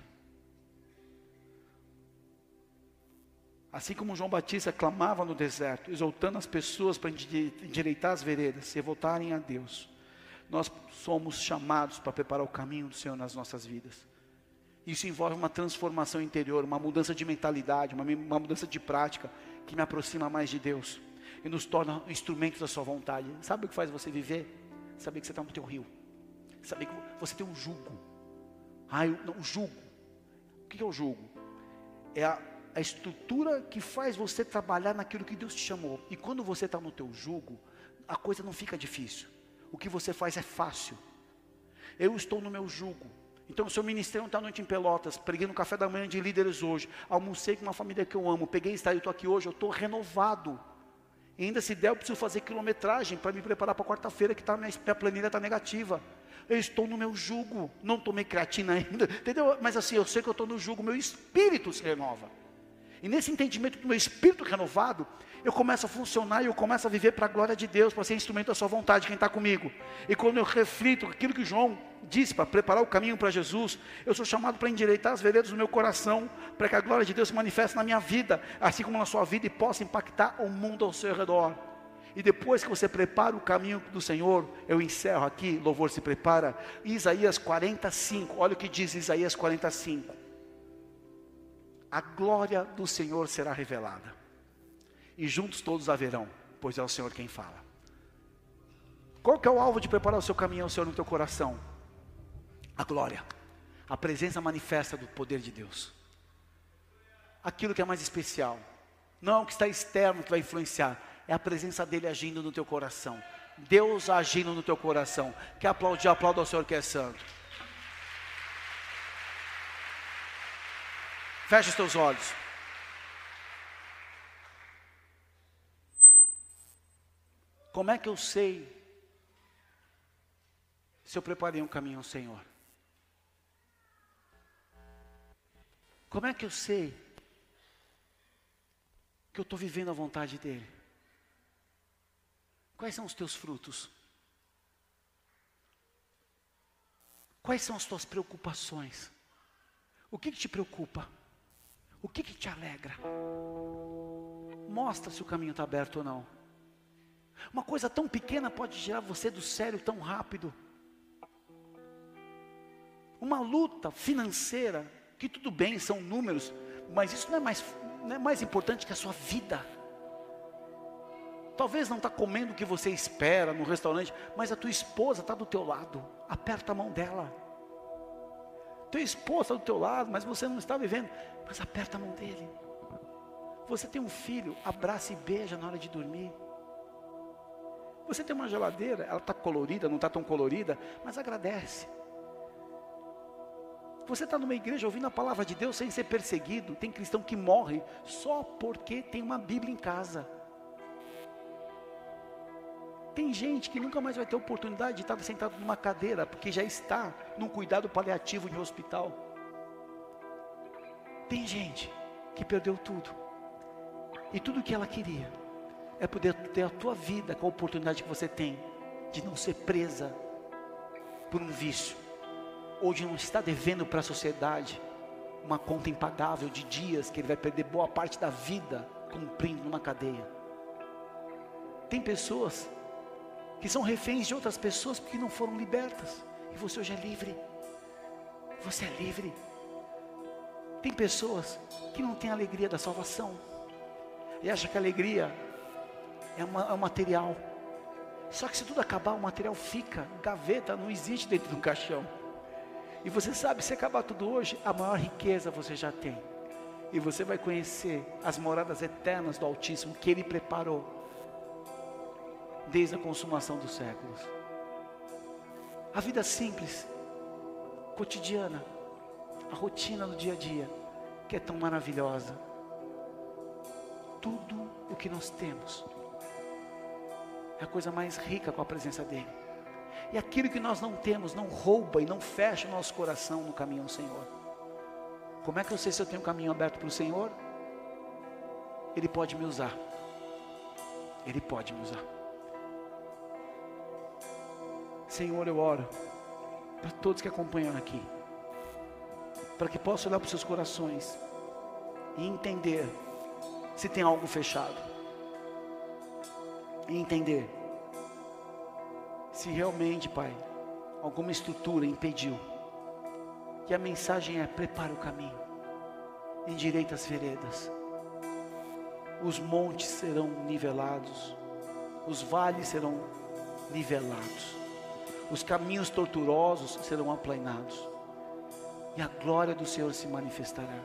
Assim como João Batista clamava no deserto, exortando as pessoas para endireitar as veredas e voltarem a Deus, nós somos chamados para preparar o caminho do Senhor nas nossas vidas. Isso envolve uma transformação interior, uma mudança de mentalidade, uma mudança de prática, que me aproxima mais de Deus e nos torna instrumentos da sua vontade. Sabe o que faz você viver? Saber que você está no teu rio. Saber que você tem um jugo. O jugo. O que é o jugo? É a estrutura que faz você trabalhar naquilo que Deus te chamou. E quando você está no teu jugo, a coisa não fica difícil. O que você faz é fácil. Eu estou no meu jugo. Então o seu ministério está à noite em Pelotas, preguei no café da manhã de líderes hoje, almocei com uma família que eu amo, peguei estádio, eu estou aqui hoje, eu estou renovado. E ainda se der, eu preciso fazer quilometragem para me preparar para quarta-feira, que minha planilha está negativa. Eu estou no meu jugo, não tomei creatina ainda, entendeu? Mas assim, eu sei que eu estou no jugo, meu espírito se renova. E nesse entendimento do meu espírito renovado, eu começo a funcionar e eu começo a viver para a glória de Deus, para ser instrumento da sua vontade, quem está comigo. E quando eu reflito aquilo que João disse, para preparar o caminho para Jesus, eu sou chamado para endireitar as veredas do meu coração, para que a glória de Deus se manifeste na minha vida, assim como na sua vida, e possa impactar o mundo ao seu redor. E depois que você prepara o caminho do Senhor, eu encerro aqui, louvor se prepara, Isaías 45, olha o que diz Isaías 45. A glória do Senhor será revelada, e juntos todos a verão, pois é o Senhor quem fala. Qual que é o alvo de preparar o seu caminho ao Senhor no teu coração? A glória, a presença manifesta do poder de Deus. Aquilo que é mais especial, não é o que está externo que vai influenciar, é a presença dele agindo no teu coração. Deus agindo no teu coração. Quer aplaudir? Aplauda ao Senhor que é santo. Feche os teus olhos. Como é que eu sei se eu preparei um caminho ao Senhor? Como é que eu sei que eu estou vivendo a vontade dEle? Quais são os teus frutos? Quais são as tuas preocupações? O que te preocupa? O que te alegra? Mostra se o caminho está aberto ou não. Uma coisa tão pequena pode tirar você do sério tão rápido. Uma luta financeira, que tudo bem, são números, mas isso não é mais importante que a sua vida. Talvez não está comendo o que você espera no restaurante, mas a tua esposa está do teu lado, aperta a mão dela. Tua esposa está do teu lado, mas você não está vivendo, mas aperta a mão dele. Você tem um filho, abraça e beija na hora de dormir. Você tem uma geladeira, ela está colorida, não está tão colorida, mas agradece. Você está numa igreja ouvindo a palavra de Deus sem ser perseguido. Tem cristão que morre só porque tem uma Bíblia em casa. Tem gente que nunca mais vai ter oportunidade de estar sentado numa cadeira, porque já está num cuidado paliativo de um hospital. Tem gente que perdeu tudo, e tudo que ela queria é poder ter a tua vida com a oportunidade que você tem, de não ser presa por um vício, ou de não estar devendo para a sociedade uma conta impagável de dias, que ele vai perder boa parte da vida cumprindo numa cadeia. Tem pessoas que são reféns de outras pessoas porque não foram libertas, e você hoje é livre. Você é livre. Tem pessoas que não têm a alegria da salvação, e acham que a alegria é um material. Só que se tudo acabar, o material fica, gaveta, não existe dentro do caixão. E você sabe, se acabar tudo hoje, a maior riqueza você já tem, e você vai conhecer as moradas eternas do Altíssimo, que Ele preparou desde a consumação dos séculos. A vida simples, cotidiana, a rotina do dia a dia, que é tão maravilhosa. Tudo o que nós temos é a coisa mais rica com a presença dEle. E aquilo que nós não temos não rouba e não fecha o nosso coração no caminho ao Senhor. Como é que eu sei se eu tenho um caminho aberto para o Senhor? Ele pode me usar. Ele pode me usar. Senhor, eu oro para todos que acompanham aqui, para que possam olhar para os seus corações e entender se tem algo fechado, e entender se realmente, Pai, alguma estrutura impediu. Que a mensagem é: prepara o caminho, endireita as veredas, os montes serão nivelados, os vales serão nivelados, os caminhos tortuosos serão aplainados, e a glória do Senhor se manifestará.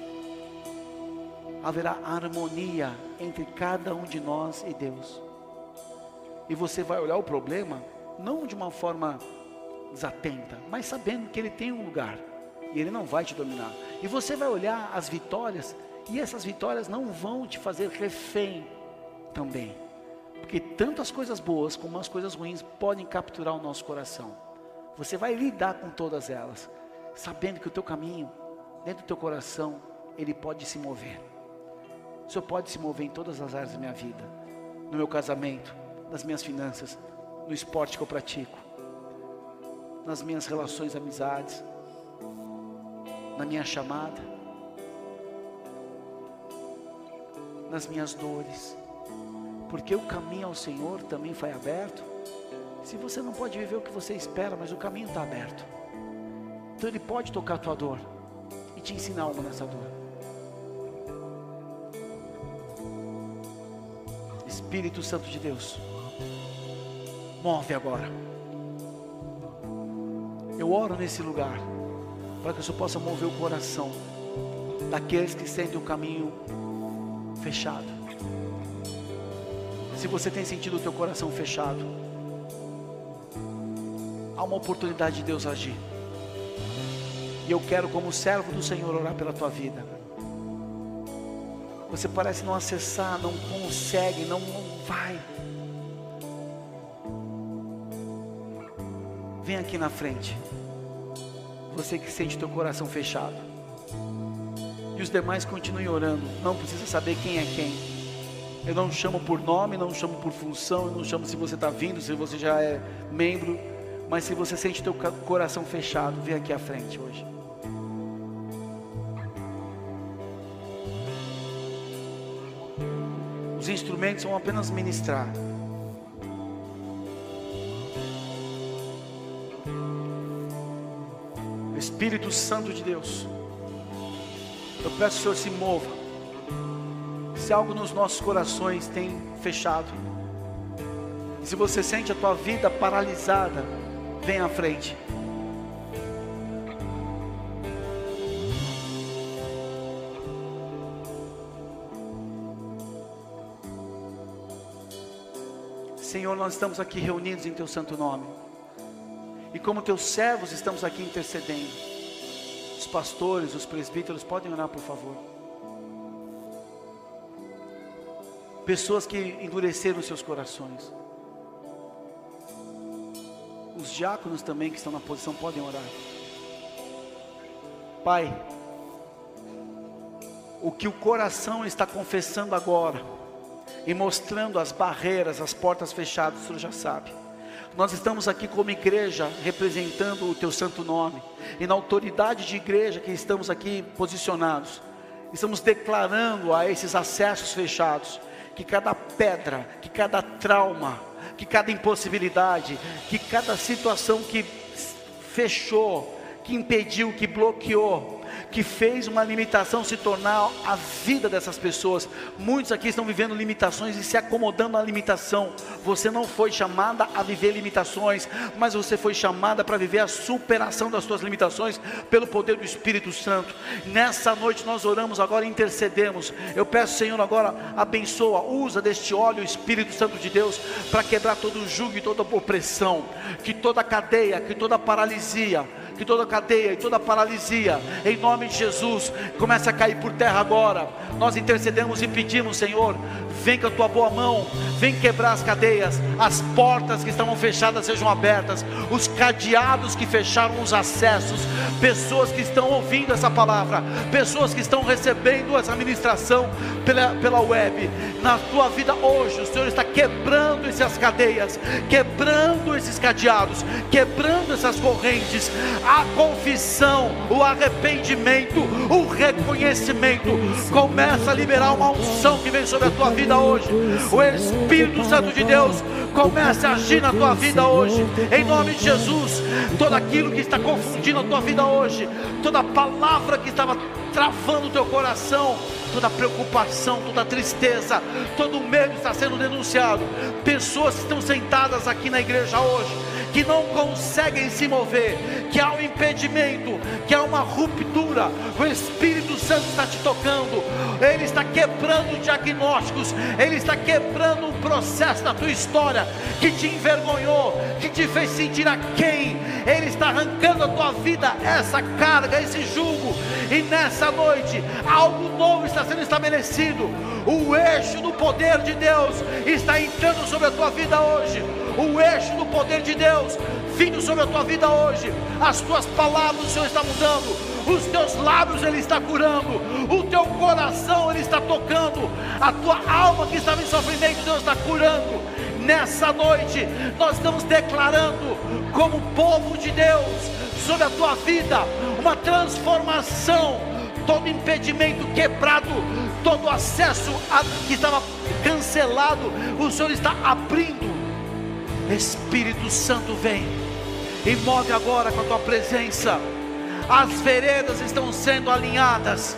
Haverá harmonia entre cada um de nós e Deus. E você vai olhar o problema, não de uma forma desatenta, mas sabendo que ele tem um lugar, e ele não vai te dominar. E você vai olhar as vitórias, e essas vitórias não vão te fazer refém também. Porque tanto as coisas boas como as coisas ruins podem capturar o nosso coração. Você vai lidar com todas elas, sabendo que o teu caminho, dentro do teu coração, ele pode se mover. O Senhor pode se mover em todas as áreas da minha vida. No meu casamento, nas minhas finanças, no esporte que eu pratico, nas minhas relações, amizades, na minha chamada, nas minhas dores. porque o caminho ao Senhor também foi aberto. Se você não pode viver o que você espera, mas o caminho está aberto, então Ele pode tocar a tua dor e te ensinar algo nessa dor. Espírito Santo de Deus, move agora. Eu oro nesse lugar, para que o Senhor possa mover o coração daqueles que sentem o caminho fechado. Se você tem sentido o teu coração fechado, há uma oportunidade de Deus agir. E eu quero, como servo do Senhor, orar pela tua vida. Você parece não acessar, não consegue, não vai. Vem aqui na frente. Você que sente teu coração fechado. E os demais continuem orando. Não precisa saber quem é quem. Eu não chamo por nome, não chamo por função, eu não chamo se você está vindo, se você já é membro. Mas se você sente teu coração fechado, vem aqui à frente hoje. Os instrumentos vão apenas ministrar. Espírito Santo de Deus, eu peço que o Senhor se mova. Se algo nos nossos corações tem fechado, se você sente a tua vida paralisada, vem à frente. Senhor, nós estamos aqui reunidos em Teu santo nome. E como Teus servos estamos aqui intercedendo. Os pastores, os presbíteros, podem orar por favor. Pessoas que endureceram seus corações. Os diáconos também que estão na posição podem orar. Pai, o que o coração está confessando agora e mostrando as barreiras, as portas fechadas, o Senhor já sabe. Nós estamos aqui como igreja representando o Teu santo nome, e na autoridade de igreja que estamos aqui posicionados, estamos declarando a esses acessos fechados, que cada pedra, que cada trauma, que cada impossibilidade, que cada situação que fechou, que impediu, que bloqueou, que fez uma limitação se tornar a vida dessas pessoas. Muitos aqui estão vivendo limitações e se acomodando à limitação. Você não foi chamada a viver limitações, mas você foi chamada para viver a superação das suas limitações pelo poder do Espírito Santo. Nessa noite nós oramos agora e intercedemos. Eu peço, Senhor, agora abençoa, usa deste óleo, o Espírito Santo de Deus, para quebrar todo o jugo e toda a opressão, que toda cadeia, que toda paralisia, que toda cadeia e toda paralisia, em nome de Jesus, comece a cair por terra agora. Nós intercedemos e pedimos, Senhor, vem com a tua boa mão, vem quebrar as cadeias, as portas que estavam fechadas sejam abertas, os cadeados que fecharam os acessos, pessoas que estão ouvindo essa palavra, pessoas que estão recebendo essa ministração pela web, na tua vida hoje, o Senhor está quebrando essas cadeias, quebrando esses cadeados, quebrando essas correntes. A confissão, o arrependimento, o reconhecimento, começa a liberar uma unção que vem sobre a tua vida hoje. O Espírito Santo de Deus começa a agir na tua vida hoje, em nome de Jesus. Tudo aquilo que está confundindo a tua vida hoje, toda palavra que estava travando o teu coração, toda preocupação, toda tristeza, todo medo está sendo denunciado. Pessoas que estão sentadas aqui na igreja hoje, que não conseguem se mover, que há um impedimento, que há uma ruptura. O Espírito Santo está te tocando, Ele está quebrando diagnósticos, Ele está quebrando um processo da tua história, que te envergonhou, que te fez sentir aquém. Ele está arrancando a tua vida, essa carga, esse jugo, e nessa noite, algo novo está sendo estabelecido. O eixo do poder de Deus está entrando sobre a tua vida hoje. O eixo do poder de Deus vindo sobre a tua vida hoje. As tuas palavras o Senhor está mudando, os teus lábios Ele está curando, o teu coração Ele está tocando, a tua alma que estava em sofrimento Deus está curando. Nessa noite nós estamos declarando, como povo de Deus, sobre a tua vida uma transformação. Todo impedimento quebrado, todo acesso que estava cancelado, o Senhor está abrindo. Espírito Santo, vem e move agora com a tua presença. As veredas estão sendo alinhadas.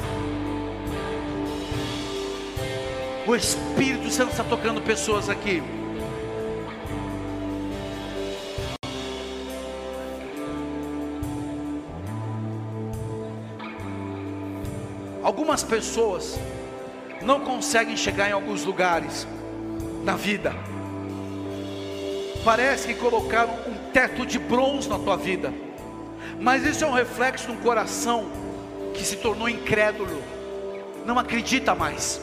O Espírito Santo está tocando pessoas aqui. Algumas pessoas não conseguem chegar em alguns lugares na vida. Parece que colocaram um teto de bronze na tua vida, mas isso é um reflexo de um coração que se tornou incrédulo, não acredita mais,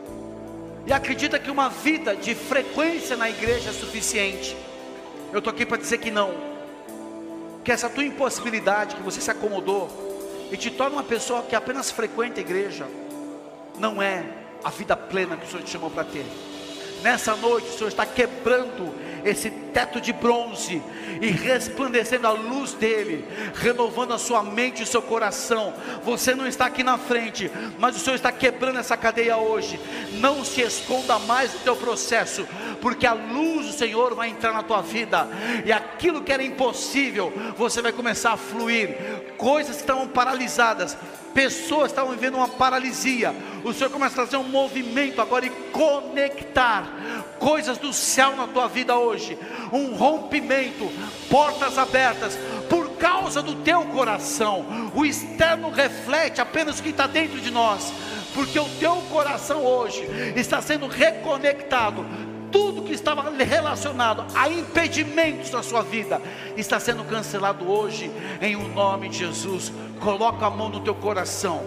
e acredita que uma vida de frequência na igreja é suficiente. Eu estou aqui para dizer que não, que essa tua impossibilidade, que você se acomodou e te torna uma pessoa que apenas frequenta a igreja, não é a vida plena que o Senhor te chamou para ter. Nessa noite o Senhor está quebrando esse teto de bronze e resplandecendo a luz dele, renovando a sua mente e o seu coração. Você não está aqui na frente, mas o Senhor está quebrando essa cadeia hoje. Não se esconda mais do teu processo, porque a luz do Senhor vai entrar na tua vida, e aquilo que era impossível, você vai começar a fluir. Coisas que estavam paralisadas, pessoas estavam vivendo uma paralisia, o Senhor começa a trazer um movimento agora e conectar coisas do céu na tua vida hoje, um rompimento, portas abertas, por causa do teu coração. O externo reflete apenas o que está dentro de nós, porque o teu coração hoje está sendo reconectado. Tudo que estava relacionado a impedimentos na sua vida está sendo cancelado hoje, em o nome de Jesus. Coloca a mão no teu coração,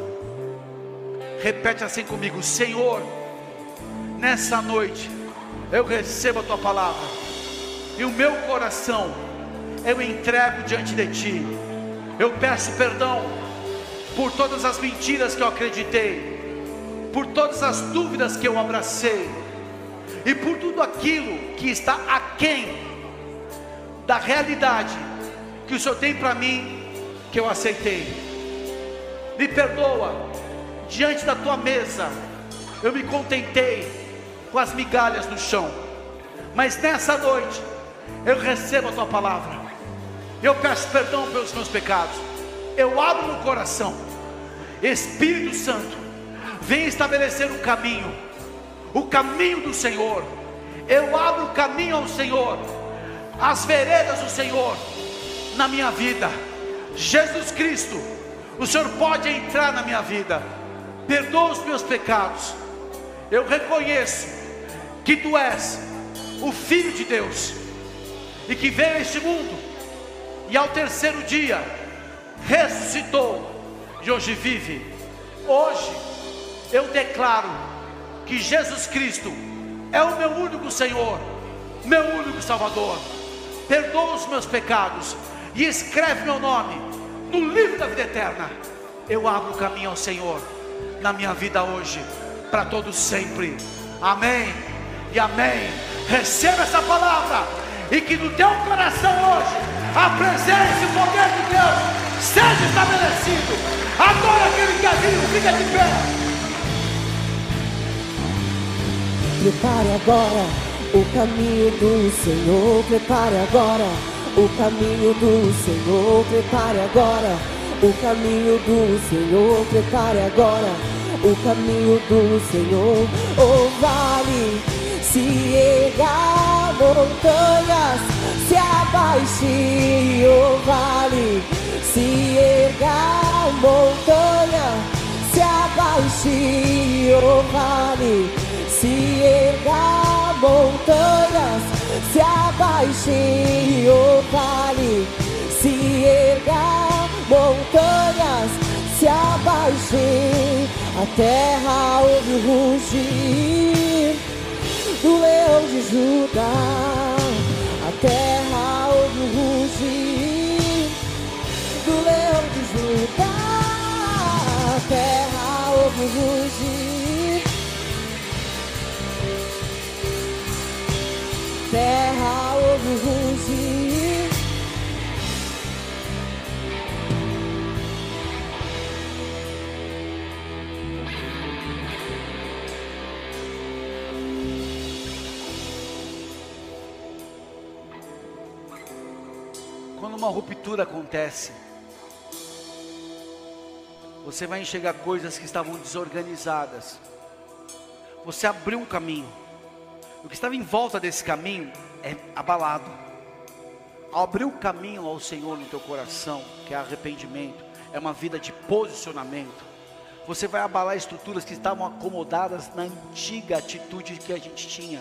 repete assim comigo: Senhor, nessa noite eu recebo a tua palavra, e o meu coração eu entrego diante de ti. Eu peço perdão por todas as mentiras que eu acreditei, por todas as dúvidas que eu abracei, e por tudo aquilo que está aquém da realidade que o Senhor tem para mim, que eu aceitei. Me perdoa, diante da tua mesa eu me contentei com as migalhas no chão, mas nessa noite eu recebo a tua palavra. Eu peço perdão pelos meus pecados, eu abro meu coração. Espírito Santo, vem estabelecer um caminho, o caminho do Senhor. Eu abro o caminho ao Senhor, as veredas do Senhor na minha vida. Jesus Cristo, o Senhor pode entrar na minha vida. Perdoa os meus pecados. Eu reconheço que Tu és o Filho de Deus, e que veio a este mundo, e ao terceiro dia ressuscitou, e hoje vive. Hoje eu declaro que Jesus Cristo é o meu único Senhor, meu único Salvador. Perdoa os meus pecados e escreve meu nome no livro da vida eterna. Eu abro o caminho ao Senhor na minha vida hoje, para todos sempre. Amém e amém. Receba essa palavra, e que no teu coração hoje a presença e o poder de Deus seja estabelecido. Adora aquele que é vivo, fica de pé. Prepare agora o caminho do Senhor. Prepare agora o caminho do Senhor. Prepare agora o caminho do Senhor. Prepare agora o caminho do Senhor. O vale se erga, montanhas se abaixe. O vale se erga, montanha se abaixe. O vale se erga, montanhas se abaixe. O vale se erga, montanhas se abaixe. A terra ouve o rugir do leão de Judá. A terra ouve o rugir do leão de Judá. A terra ouve o rugir. Terra ouve o rugir. quando uma ruptura acontece, você vai enxergar coisas que estavam desorganizadas. Você abriu um caminho. O que estava em volta desse caminho é abalado. Ao abrir o caminho ao Senhor no teu coração, que é arrependimento, é uma vida de posicionamento, você vai abalar estruturas que estavam acomodadas na antiga atitude que a gente tinha,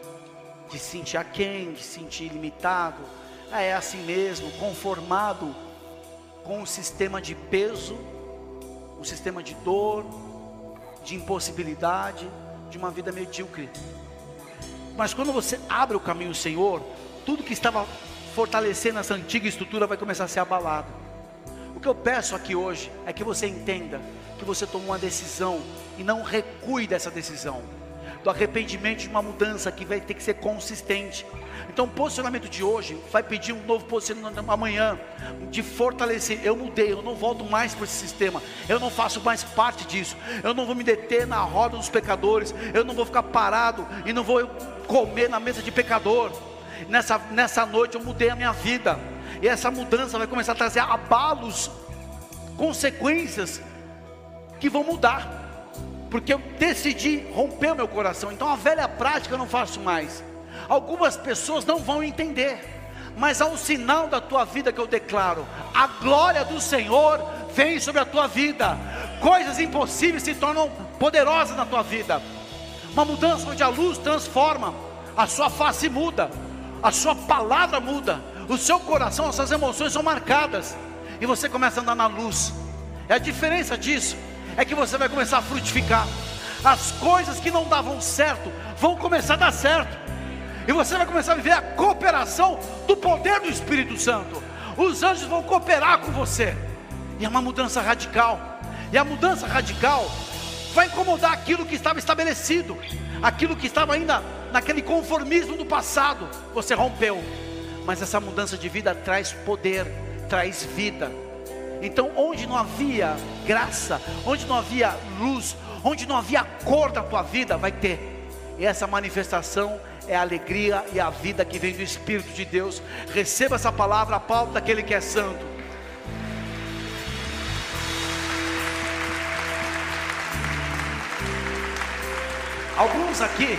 de se sentir aquém, de se sentir limitado, é assim mesmo, conformado com um sistema de peso, um sistema de dor, de impossibilidade, de uma vida medíocre. Mas quando você abre o caminho ao Senhor, tudo que estava fortalecendo essa antiga estrutura vai começar a ser abalado. O que eu peço aqui hoje é que você entenda que você tomou uma decisão e não recue dessa decisão, do arrependimento, de uma mudança que vai ter que ser consistente. Então o posicionamento de hoje vai pedir um novo posicionamento amanhã, de fortalecer. Eu mudei, eu não volto mais para esse sistema, eu não faço mais parte disso, eu não vou me deter na roda dos pecadores, eu não vou ficar parado e não vou comer na mesa de pecador. Nessa noite eu mudei a minha vida, e essa mudança vai começar a trazer abalos, consequências que vão mudar, porque eu decidi romper o meu coração. Então a velha prática eu não faço mais. Algumas pessoas não vão entender, mas ao sinal da tua vida que eu declaro, a glória do Senhor vem sobre a tua vida, coisas impossíveis se tornam poderosas na tua vida. Uma mudança onde a luz transforma, a sua face muda, a sua palavra muda, o seu coração, as suas emoções são marcadas, e você começa a andar na luz. E a diferença disso é que você vai começar a frutificar. As coisas que não davam certo vão começar a dar certo, e você vai começar a viver a cooperação do poder do Espírito Santo. Os anjos vão cooperar com você, e é uma mudança radical. E a mudança radical vai incomodar aquilo que estava estabelecido, aquilo que estava ainda naquele conformismo do passado. Você rompeu, mas essa mudança de vida traz poder, traz vida. Então onde não havia graça, onde não havia luz, onde não havia cor da tua vida, vai ter. E essa manifestação é a alegria e a vida que vem do Espírito de Deus. Receba essa palavra, a palavra daquele que é santo. Alguns aqui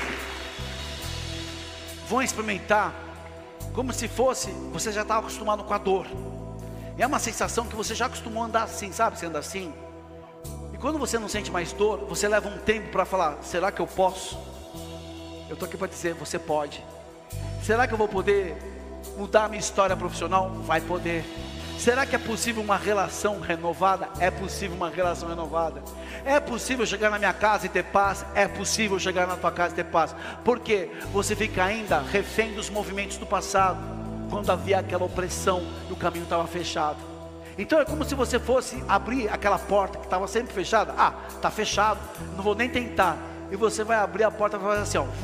vão experimentar como se fosse, você já estava acostumado com a dor. É uma sensação que você já acostumou a andar assim, sabe? Você anda assim, e quando você não sente mais dor, você leva um tempo para falar: será que eu posso? Eu estou aqui para dizer: você pode. Será que eu vou poder mudar a minha história profissional? Vai poder. Será que é possível uma relação renovada? É possível uma relação renovada. É possível chegar na minha casa e ter paz? É possível chegar na tua casa e ter paz. Porque você fica ainda refém dos movimentos do passado, quando havia aquela opressão e o caminho estava fechado. Então é como se você fosse abrir aquela porta que estava sempre fechada. Ah, está fechado, não vou nem tentar. E você vai abrir a porta e vai fazer assim, ó.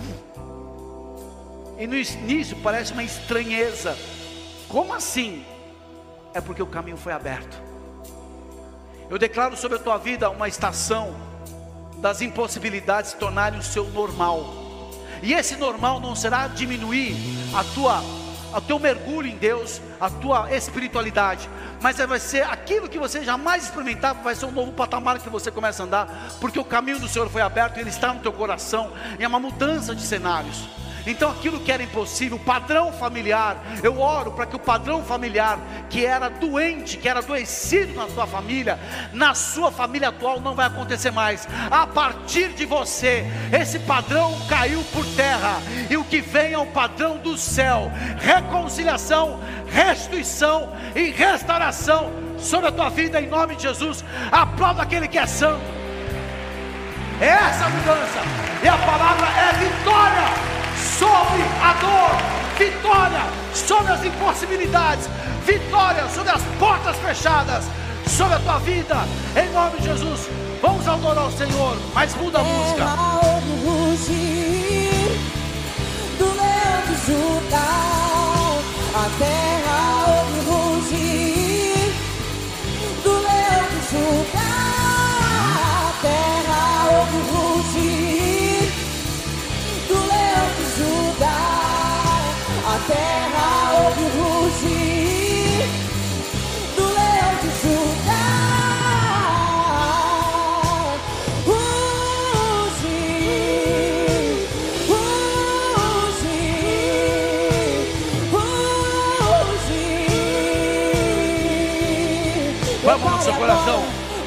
E no início parece uma estranheza. Como assim? É porque o caminho foi aberto. Eu declaro sobre a tua vida uma estação das impossibilidades se tornarem o seu normal. E esse normal não será diminuir o teu mergulho em Deus, a tua espiritualidade, mas vai ser aquilo que você jamais experimentava. Vai ser um novo patamar que você começa a andar, porque o caminho do Senhor foi aberto, Ele está no teu coração, e é uma mudança de cenários. Então aquilo que era impossível, o padrão familiar, eu oro para que o padrão familiar que era doente, que era adoecido na tua família, na sua família atual, não vai acontecer mais. A partir de você, esse padrão caiu por terra, e o que vem é o padrão do céu: reconciliação, restituição e restauração sobre a tua vida, em nome de Jesus. Aplauda aquele que é santo. É essa a mudança, e a palavra é vitória sobre a dor, vitória sobre as impossibilidades, vitória sobre as portas fechadas, sobre a tua vida, em nome de Jesus. Vamos adorar o Senhor, mas muda a música. Terra ouve rugir do leão de Judá, a terra ouve rugir do leão de Judá, a terra ouve rugir do leão de Judá, a terra ouve rugir seu coração.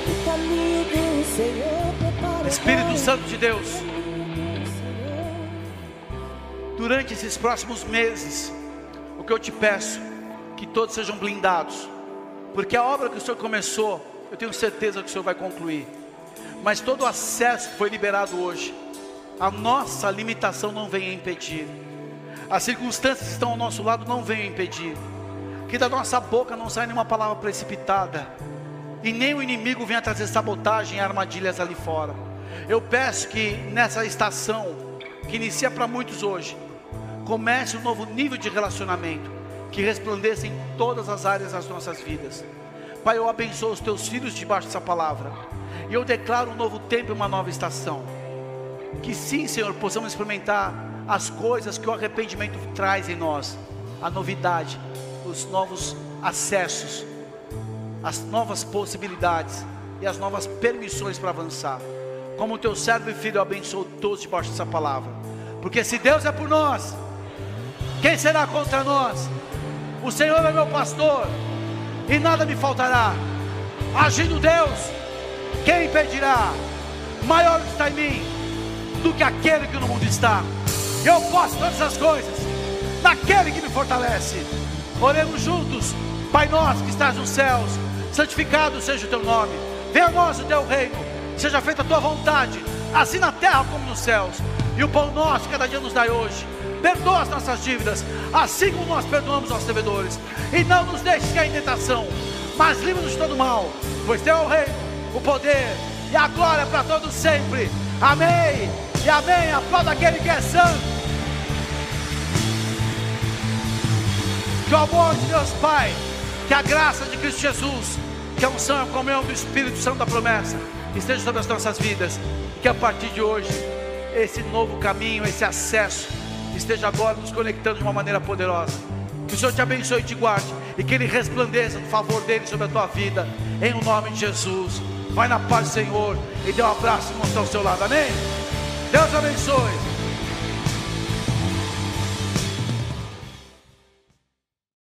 Espírito Santo de Deus, durante esses próximos meses, o que eu te peço, que todos sejam blindados, porque a obra que o Senhor começou, eu tenho certeza que o Senhor vai concluir. Mas todo o acesso que foi liberado hoje, a nossa limitação não venha impedir, as circunstâncias que estão ao nosso lado não venham impedir, que da nossa boca não saia nenhuma palavra precipitada, e nem o inimigo venha trazer sabotagem e armadilhas ali fora. Eu peço que nessa estação, que inicia para muitos hoje, comece um novo nível de relacionamento, que resplandeça em todas as áreas das nossas vidas. Pai, eu abençoo os teus filhos debaixo dessa palavra, e eu declaro um novo tempo e uma nova estação. Que sim, Senhor, possamos experimentar as coisas que o arrependimento traz em nós, a novidade, os novos acessos, as novas possibilidades e as novas permissões para avançar. Como teu servo e filho, eu abençoo todos debaixo dessa palavra, porque se Deus é por nós, quem será contra nós? O Senhor é meu pastor e nada me faltará. Agindo Deus, quem impedirá? Maior está em mim do que aquele que no mundo está. Eu posso todas as coisas naquele que me fortalece. Oremos juntos. Pai nosso que estás nos céus, santificado seja o teu nome. Venha a nós o teu reino, seja feita a tua vontade, assim na terra como nos céus. E o pão nosso cada dia nos dai hoje. Perdoa as nossas dívidas, assim como nós perdoamos aos devedores. E não nos deixes cair em tentação, mas livra-nos de todo mal, pois teu é o reino, o poder e a glória para todos sempre. Amém e amém. Aplauda aquele que é santo. Que o amor de Deus Pai, que a graça de Cristo Jesus, que a unção e a comunhão do Espírito Santo da promessa esteja sobre as nossas vidas. E que a partir de hoje, esse novo caminho, esse acesso, esteja agora nos conectando de uma maneira poderosa. Que o Senhor te abençoe e te guarde, e que Ele resplandeça do favor dEle sobre a tua vida, em o nome de Jesus. Vai na paz do Senhor, e dê um abraço e mostra ao seu lado, amém? Deus abençoe.